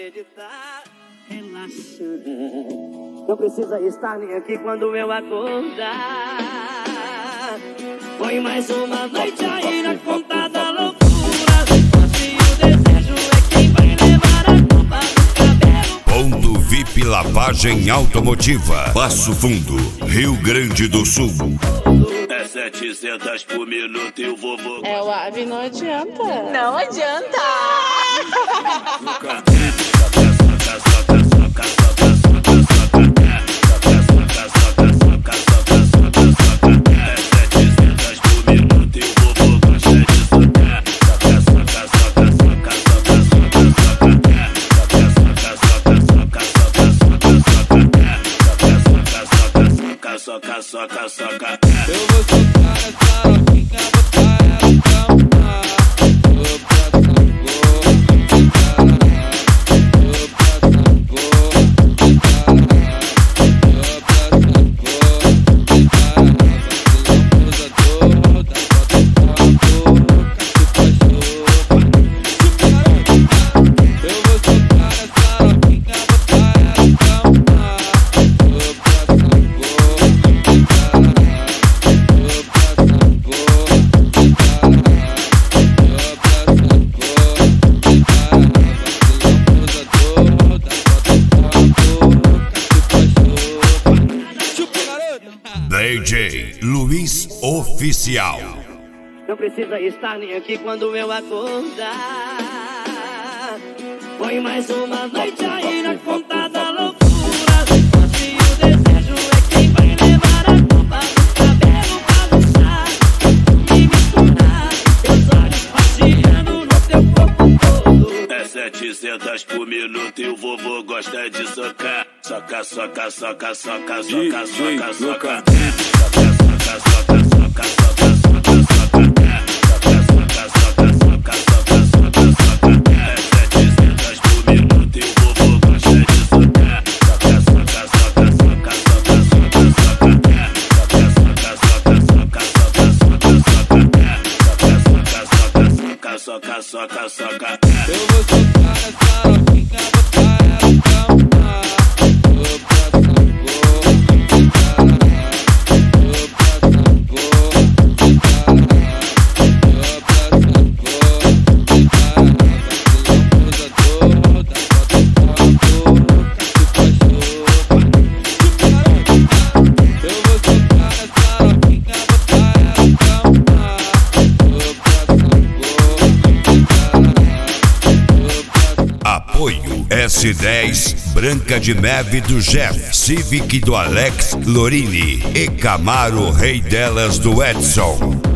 acreditar. Relaxa, não precisa estar nem aqui quando eu acordar. Põe mais uma noite aí na conta da loucura. Se o desejo é quem vai levar a culpa do cabelo. Ponto VIP Lavagem Automotiva, Passo Fundo, Rio Grande do Sul. É 700 por minuto e o vovô. É o ave, não adianta. Não adianta. Soca, soca, soca. Eu vou soltar essa novinha, botar ela no chão. Vou pra DJ Luiz Oficial. Não precisa estar nem aqui quando eu acordar. Põe mais uma noite aí na conta da loucura. Se o desejo é quem vai levar a culpa do cabelo bagunçar e misturar teus olhos passeando no teu corpo todo. É 700 por minuto e o vovô gosta de socar. Soca, soca, soca, soca, soca, soca, soca. Soca, soca, soca. Eu vou soltar essa novinha, botar ela no chão. Vou pra Apoio S10, Branca de Neve do Jeff, Civic do Alex Lorini e Camaro Rei delas do Edson.